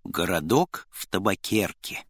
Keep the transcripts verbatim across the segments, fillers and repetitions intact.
Городок в табакерке.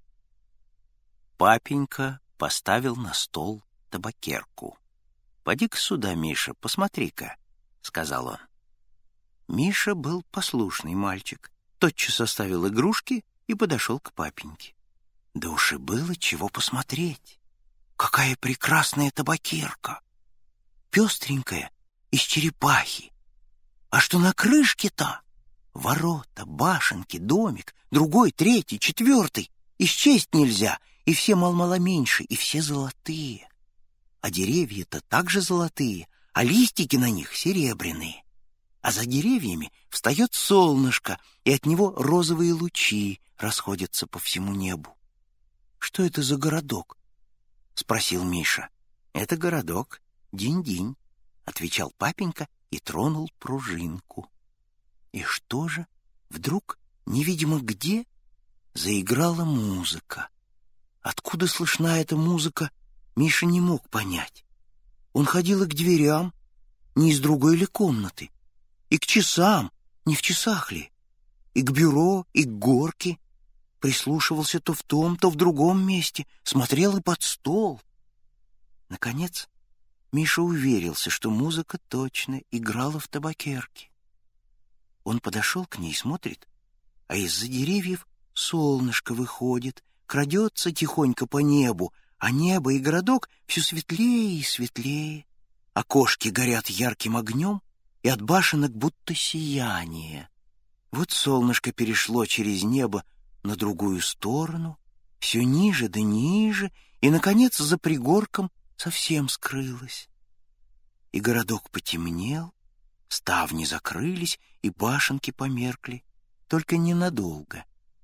Папенька поставил на стол табакерку. «Поди-ка сюда, Миша, посмотри-ка», — сказал он. Миша был послушный мальчик, тотчас оставил игрушки и подошел к папеньке. Да уж и было чего посмотреть. Какая прекрасная табакерка! Пестренькая, из черепахи. А что на крышке-то? Ворота, башенки, домик, другой, третий, четвертый. Исчесть нельзя, и все мал-мало меньше, и все золотые. А деревья-то также золотые, а листики на них серебряные. А за деревьями встает солнышко, и от него розовые лучи расходятся по всему небу. «Что это за городок?» — спросил Миша. «Это городок Динь-Динь», — отвечал папенька и тронул пружинку. И что же? Вдруг, невидимо где, заиграла музыка. Откуда слышна эта музыка, Миша не мог понять. Он ходил и к дверям, не из другой ли комнаты, и к часам, не в часах ли, и к бюро, и к горке. Прислушивался то в том, то в другом месте, смотрел и под стол. Наконец, Миша уверился, что музыка точно играла в табакерке. Он подошел к ней, смотрит, а из-за деревьев солнышко выходит, крадется тихонько по небу, а небо и городок все светлее и светлее. Окошки горят ярким огнем, и от башенок будто сияние. Вот солнышко перешло через небо на другую сторону, все ниже да ниже, и, наконец, за пригорком совсем скрылось. И городок потемнел, ставни закрылись, и башенки померкли, только ненадолго.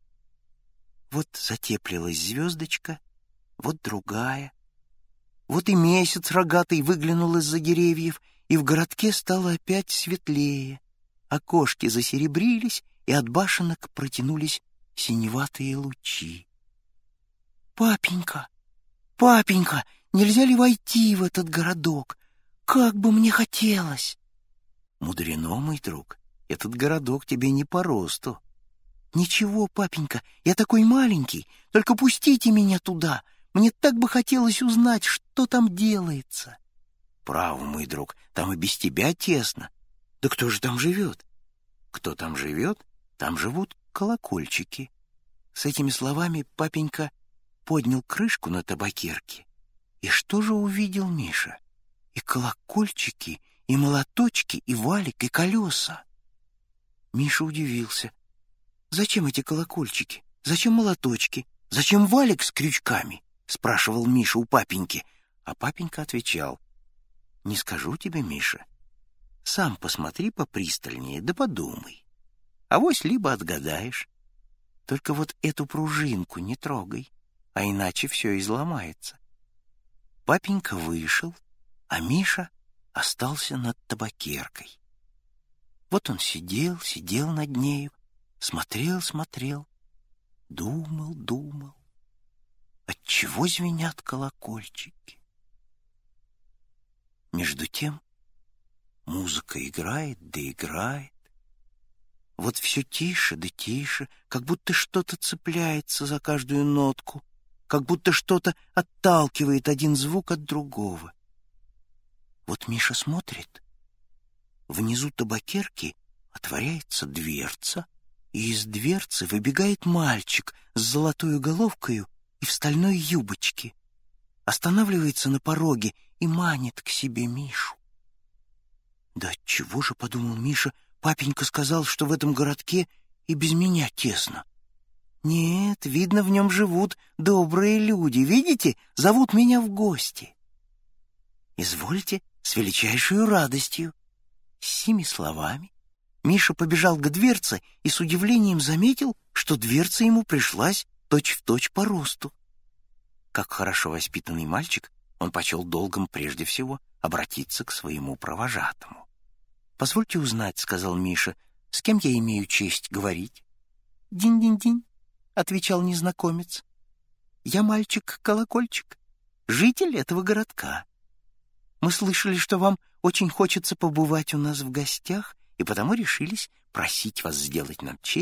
Вот затеплилась звездочка, вот другая. Вот и месяц рогатый выглянул из-за деревьев, и в городке стало опять светлее. Окошки засеребрились, и от башенок протянулись синеватые лучи. «Папенька, папенька, нельзя ли войти в этот городок? Как бы мне хотелось!» «Мудрено, мой друг, этот городок тебе не по росту». «Ничего, папенька, я такой маленький, только пустите меня туда. Мне так бы хотелось узнать, что там делается». «Право, мой друг, там и без тебя тесно. Да кто же там живет?» «Кто там живет? Там живут колокольчики». С этими словами папенька поднял крышку на табакерке. И что же увидел Миша? И колокольчики, и молоточки, и валик, и колеса. Миша удивился. «Зачем эти колокольчики? Зачем молоточки? Зачем валик с крючками?» — спрашивал Миша у папеньки. А папенька отвечал: «Не скажу тебе, Миша. Сам посмотри попристальнее, да подумай. Авось либо отгадаешь. Только вот эту пружинку не трогай, а иначе все изломается». Папенька вышел, а Миша остался над табакеркой. Вот он сидел, сидел над нею, смотрел, смотрел, думал, думал. Отчего звенят колокольчики? Между тем музыка играет да играет. Вот все тише да тише, как будто что-то цепляется за каждую нотку, как будто что-то отталкивает один звук от другого. Вот Миша смотрит. Внизу табакерки отворяется дверца, и из дверцы выбегает мальчик с золотой головкою и в стальной юбочке, останавливается на пороге и манит к себе Мишу. «Да отчего же, — подумал Миша, — папенька сказал, что в этом городке и без меня тесно. Нет, видно, в нем живут добрые люди. Видите, зовут меня в гости. Извольте, с величайшей радостью». С сими словами Миша побежал к дверце и с удивлением заметил, что дверца ему пришлась точь-в-точь по росту. Как хорошо воспитанный мальчик, он почел долгом прежде всего обратиться к своему провожатому. «Позвольте узнать, — сказал Миша, — с кем я имею честь говорить?» «Динь-динь-динь», — отвечал незнакомец. «Я мальчик-колокольчик, житель этого городка. Мы слышали, что вам очень хочется побывать у нас в гостях, и потому решились просить вас сделать нам честь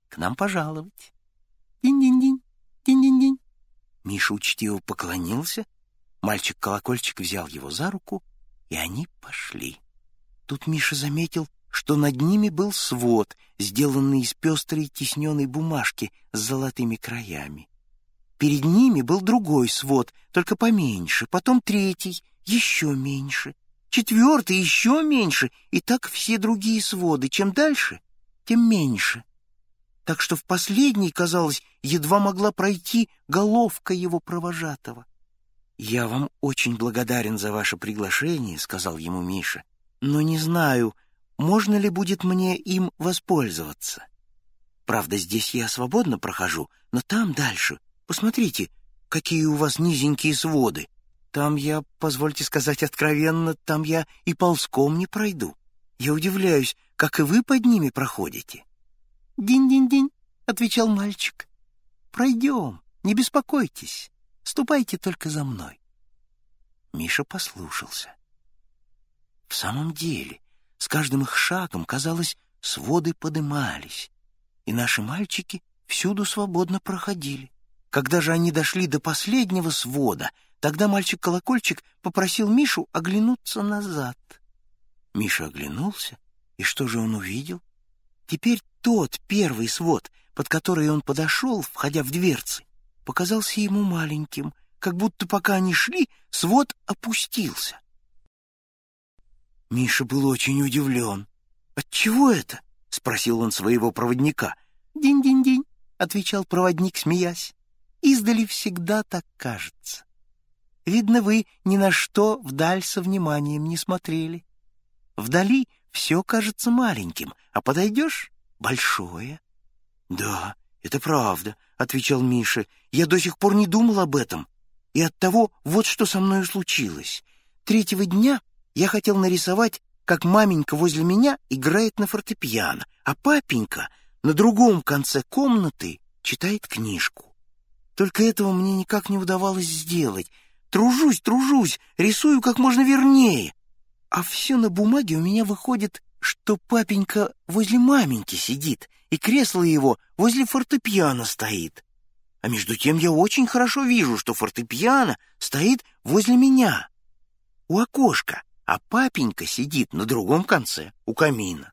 к нам пожаловать. Динь-динь-динь, динь-динь-динь». Миша учтиво поклонился, мальчик-колокольчик взял его за руку, и они пошли. Тут Миша заметил, что над ними был свод, сделанный из пестрой тисненной бумажки с золотыми краями. Перед ними был другой свод, только поменьше, потом третий, еще меньше, четвертый, еще меньше, и так все другие своды. Чем дальше, тем меньше. Так что в последний, казалось, едва могла пройти головка его провожатого. «Я вам очень благодарен за ваше приглашение», — сказал ему Миша, «но не знаю, можно ли будет мне им воспользоваться. Правда, здесь я свободно прохожу, но там дальше, посмотрите, какие у вас низенькие своды. Там я, позвольте сказать откровенно, там я и ползком не пройду. Я удивляюсь, как и вы под ними проходите». «Динь-динь-динь», — отвечал мальчик. «Пройдем, не беспокойтесь, ступайте только за мной». Миша послушался. В самом деле, с каждым их шагом, казалось, своды подымались, и наши мальчики всюду свободно проходили. Когда же они дошли до последнего свода, тогда мальчик-колокольчик попросил Мишу оглянуться назад. Миша оглянулся, и что же он увидел? Теперь тот первый свод, под который он подошел, входя в дверцы, показался ему маленьким, как будто пока они шли, свод опустился. Миша был очень удивлен. «Отчего это?» — спросил он своего проводника. «Динь-динь-динь», — отвечал проводник, смеясь. «Издали всегда так кажется. Видно, вы ни на что вдаль со вниманием не смотрели. Вдали все кажется маленьким, а подойдешь — большое». «Да, это правда», — отвечал Миша. «Я до сих пор не думал об этом. И оттого вот что со мною случилось. Третьего дня я хотел нарисовать, как маменька возле меня играет на фортепиано, а папенька на другом конце комнаты читает книжку. Только этого мне никак не удавалось сделать. Тружусь, тружусь, рисую как можно вернее. А все на бумаге у меня выходит, что папенька возле маменьки сидит, и кресло его возле фортепиано стоит. А между тем я очень хорошо вижу, что фортепиано стоит возле меня, у окошка, а папенька сидит на другом конце, у камина.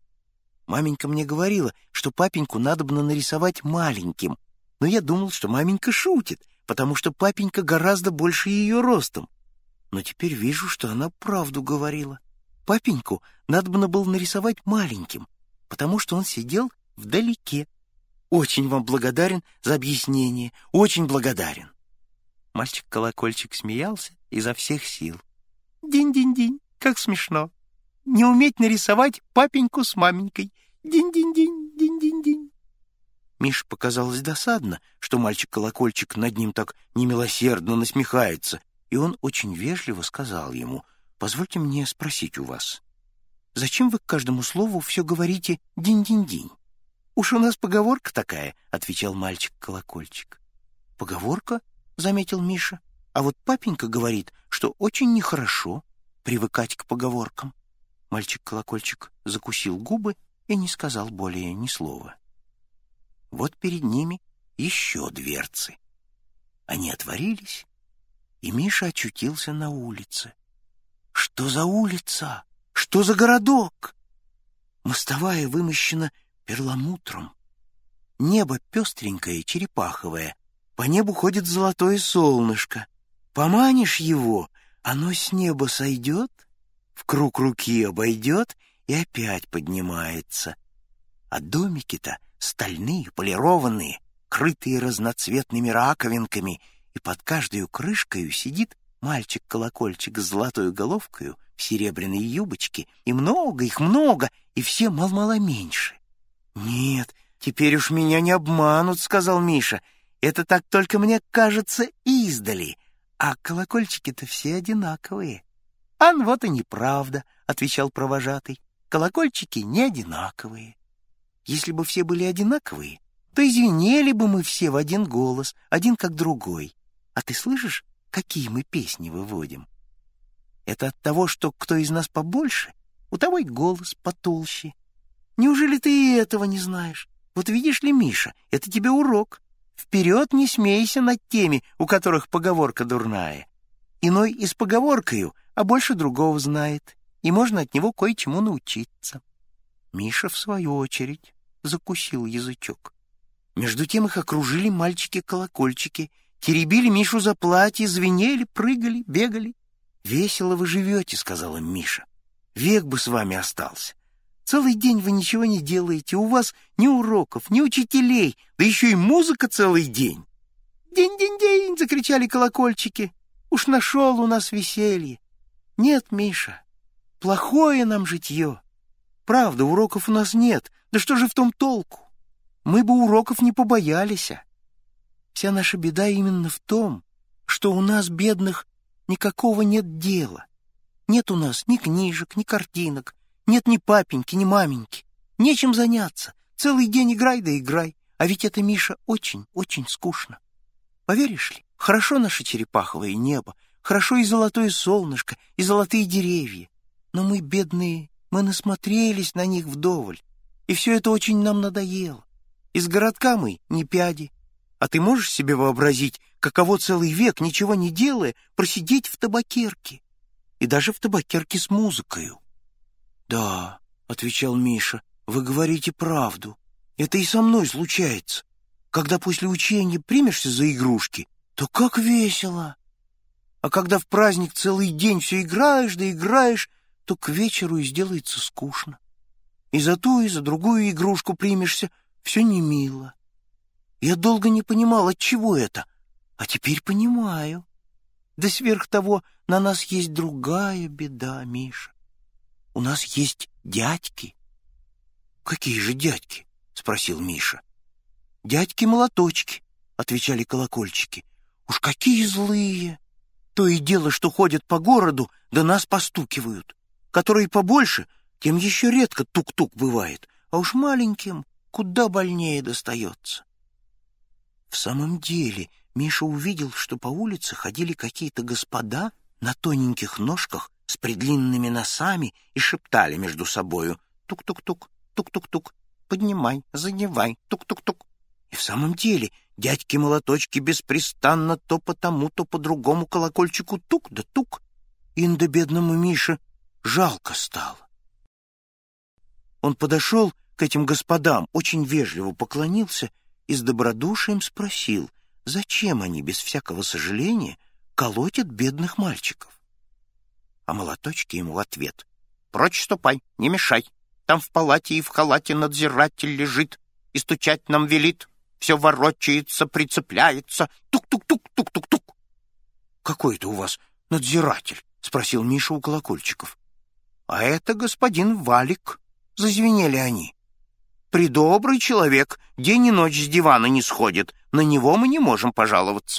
Маменька мне говорила, что папеньку надобно нарисовать маленьким, но я думал, что маменька шутит, потому что папенька гораздо больше ее ростом. Но теперь вижу, что она правду говорила. Папеньку надобно было нарисовать маленьким, потому что он сидел вдалеке. Очень вам благодарен за объяснение, очень благодарен. Мальчик-колокольчик смеялся изо всех сил. Динь-динь-динь, как смешно. Не уметь нарисовать папеньку с маменькой. Динь-динь-динь, динь-динь-динь. Мише показалось досадно, что мальчик-колокольчик над ним так немилосердно насмехается, и он очень вежливо сказал ему: «Позвольте мне спросить у вас, зачем вы к каждому слову все говорите «динь-динь-динь»?» «Уж у нас поговорка такая», — отвечал мальчик-колокольчик. «Поговорка?» — заметил Миша. «А вот папенька говорит, что очень нехорошо привыкать к поговоркам». Мальчик-колокольчик закусил губы и не сказал более ни слова. Вот перед ними еще дверцы. Они отворились, и Миша очутился на улице. Что за улица? Что за городок? Мостовая вымощена перламутром. Небо пестренькое, черепаховое. По небу ходит золотое солнышко. Поманишь его, оно с неба сойдет, в круг руки обойдет и опять поднимается. А домики-то стальные, полированные, крытые разноцветными раковинками, и под каждой крышкой сидит мальчик-колокольчик с золотой головкою в серебряной юбочке, и много их, много, и все мал-мало меньше. «Нет, теперь уж меня не обманут», — сказал Миша. «Это так только мне кажется издали, а колокольчики-то все одинаковые». «Ан, вот и неправда», — отвечал провожатый. «Колокольчики не одинаковые. Если бы все были одинаковые, то извинели бы мы все в один голос, один как другой. А ты слышишь, какие мы песни выводим? Это от того, что кто из нас побольше, у того и голос потолще. Неужели ты и этого не знаешь? Вот видишь ли, Миша, это тебе урок. Вперед не смейся над теми, у которых поговорка дурная. Иной и с поговоркою, а больше другого знает, и можно от него кое-чему научиться». Миша, в свою очередь, закусил язычок. Между тем их окружили мальчики-колокольчики, теребили Мишу за платье, звенели, прыгали, бегали. «Весело вы живете», — сказала Миша. «Век бы с вами остался. Целый день вы ничего не делаете, у вас ни уроков, ни учителей, да еще и музыка целый день». «День-день-день!» — закричали колокольчики. «Уж нашел у нас веселье». «Нет, Миша, плохое нам житье. Правда, уроков у нас нет, да что же в том толку? Мы бы уроков не побоялись. Вся наша беда именно в том, что у нас, бедных, никакого нет дела. Нет у нас ни книжек, ни картинок, нет ни папеньки, ни маменьки. Нечем заняться. Целый день играй да играй. А ведь это, Миша, очень-очень скучно. Поверишь ли, хорошо наше черепаховое небо, хорошо и золотое солнышко, и золотые деревья. Но мы, бедные, мы насмотрелись на них вдоволь, и все это очень нам надоело. Из городка мы не пяди. А ты можешь себе вообразить, каково целый век, ничего не делая, просидеть в табакерке? И даже в табакерке с музыкою. «Да», — отвечал Миша, — «вы говорите правду. Это и со мной случается. Когда после учения примешься за игрушки, то как весело. А когда в праздник целый день все играешь да играешь, то к вечеру и сделается скучно. И за ту, и за другую игрушку примешься, все не мило. Я долго не понимал, отчего это, а теперь понимаю. Да сверх того, на нас есть другая беда, Миша. У нас есть дядьки». «Какие же дядьки?» — спросил Миша. «Дядьки-молоточки», — отвечали колокольчики. «Уж какие злые! То и дело, что ходят по городу, да нас постукивают. Которые побольше, тем еще редко тук-тук бывает, а уж маленьким куда больнее достается». В самом деле Миша увидел, что по улице ходили какие-то господа на тоненьких ножках с предлинными носами и шептали между собою: «Тук-тук-тук, тук-тук-тук, поднимай, задевай, тук-тук-тук». И в самом деле дядьки-молоточки беспрестанно то по тому, то по другому колокольчику тук да тук. Инда бедному Мише жалко стало. Он подошел к этим господам, очень вежливо поклонился и с добродушием спросил, зачем они без всякого сожаления колотят бедных мальчиков. А молоточки ему в ответ: «Прочь ступай, не мешай. Там в палате и в халате надзиратель лежит и стучать нам велит. Все ворочается, прицепляется. Тук-тук-тук, тук-тук-тук». «Какой это у вас надзиратель?» — спросил Миша у колокольчиков. «А это господин Валик», — зазвенели они. «Придобрый человек, день и ночь с дивана не сходит. На него мы не можем пожаловаться».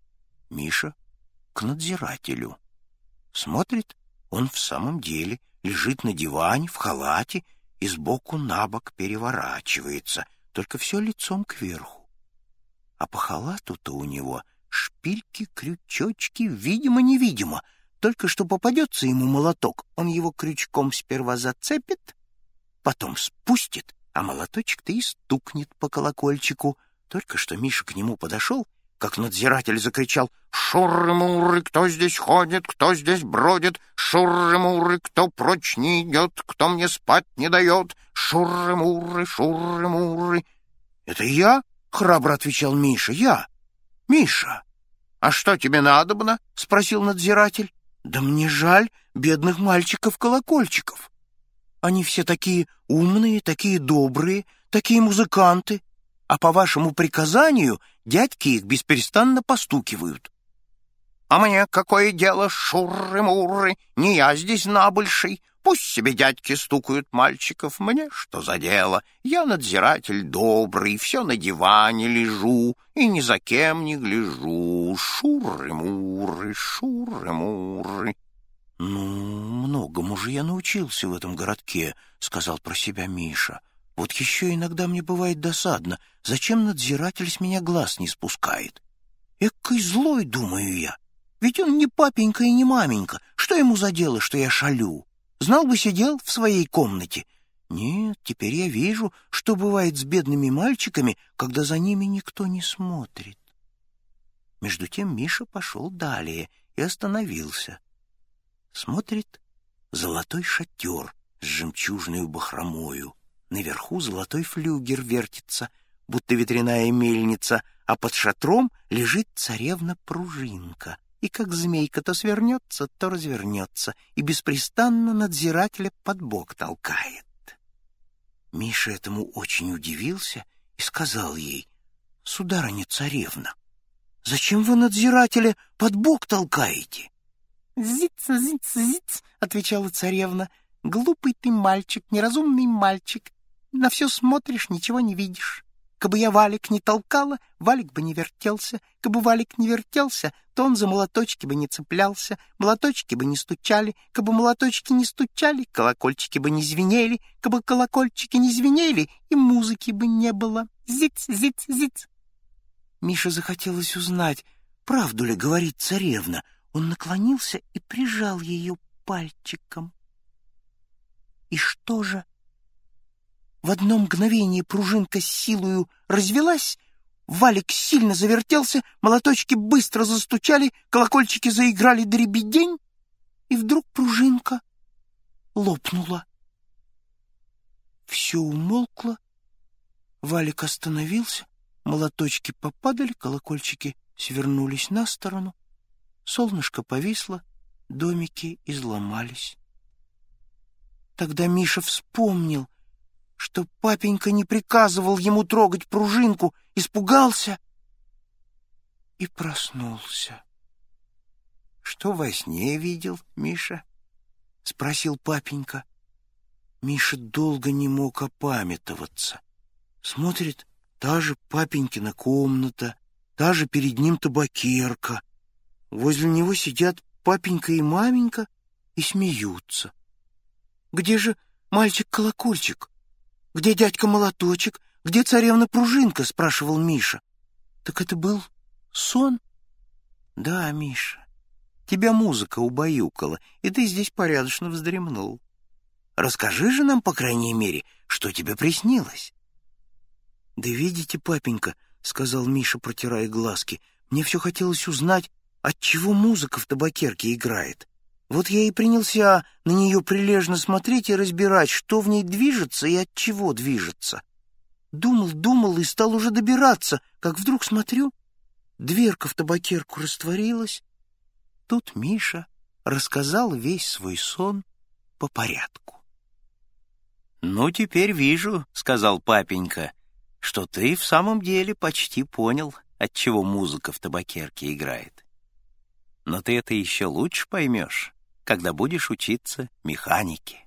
Миша к надзирателю. Смотрит, он в самом деле лежит на диване в халате и сбоку на бок переворачивается, только все лицом кверху. А по халату-то у него шпильки, крючочки, видимо-невидимо. Только что попадется ему молоток, он его крючком сперва зацепит, потом спустит, а молоточек-то и стукнет по колокольчику. Только что Миша к нему подошел, как надзиратель закричал: «Шурры-мурры, кто здесь ходит, кто здесь бродит? Шурры-мурры, кто прочь не идет, кто мне спать не дает? Шурры-мурры, шурры-мурры». «Это я?» — храбро отвечал Миша. «Я, Миша». «А что тебе надобно?» — спросил надзиратель. «Да мне жаль бедных мальчиков-колокольчиков. Они все такие умные, такие добрые, такие музыканты, а по вашему приказанию дядьки их бесперестанно постукивают». «А мне какое дело, шурры-мурры, не я здесь набольший. Пусть себе дядьки стукают мальчиков, мне что за дело? Я надзиратель добрый, все на диване лежу и ни за кем не гляжу. Шурры-мурры, шурры-мурры». «Ну, многому же я научился в этом городке», — сказал про себя Миша. «Вот еще иногда мне бывает досадно, зачем надзиратель с меня глаз не спускает? Экой злой, думаю я, ведь он не папенька и не маменька, что ему за дело, что я шалю? Знал бы, сидел в своей комнате Нет, теперь я вижу, что бывает с бедными мальчиками, когда за ними никто не смотрит. Между тем Миша пошел далее и остановился. Смотрит золотой шатер с жемчужной бахромою. Наверху золотой флюгер вертится, будто ветряная мельница, а под шатром лежит царевна-пружинка. И как змейка то свернется, то развернется, и беспрестанно надзирателя под бок толкает. Миша этому очень удивился и сказал ей: «Сударыня-царевна, зачем вы надзирателя под бок толкаете?» «Зиц, зиц, зиц», — отвечала царевна, — «глупый ты мальчик, неразумный мальчик, на все смотришь, ничего не видишь. Кабы я валик не толкала, валик бы не вертелся. Кабы валик не вертелся, то он за молоточки бы не цеплялся, молоточки бы не стучали. Кабы молоточки не стучали, колокольчики бы не звенели. Кабы колокольчики не звенели, и музыки бы не было. Зиц, зиц, зиц». Мише захотелось узнать, правду ли говорит царевна. Он наклонился и прижал ее пальчиком. И что же? В одно мгновение пружинка с силою развелась, валик сильно завертелся, молоточки быстро застучали, колокольчики заиграли дребедень, и вдруг пружинка лопнула. Все умолкло, валик остановился, молоточки попадали, колокольчики свернулись на сторону, солнышко повисло, домики изломались. Тогда Миша вспомнил, что папенька не приказывал ему трогать пружинку, испугался и проснулся. — Что во сне видел, Миша? — спросил папенька. Миша долго не мог опамятоваться. Смотрит, та же папенькина комната, та же перед ним табакерка. Возле него сидят папенька и маменька и смеются. Где же мальчик-колокольчик? Где дядька-молоточек? Где царевна-пружинка? — спрашивал Миша. Так это был сон? Да, Миша, тебя музыка убаюкала, и ты здесь порядочно вздремнул. Расскажи же нам, по крайней мере, что тебе приснилось. Да видите, папенька, — сказал Миша, протирая глазки, — мне все хотелось узнать, отчего музыка в табакерке играет. Вот я и принялся на нее прилежно смотреть и разбирать, что в ней движется и от чего движется. Думал, думал и стал уже добираться, как вдруг смотрю, дверка в табакерку растворилась. Тут Миша рассказал весь свой сон по порядку. — Ну, теперь вижу, — сказал папенька, — что ты в самом деле почти понял, отчего музыка в табакерке играет. Но ты это еще лучше поймешь, когда будешь учиться механике.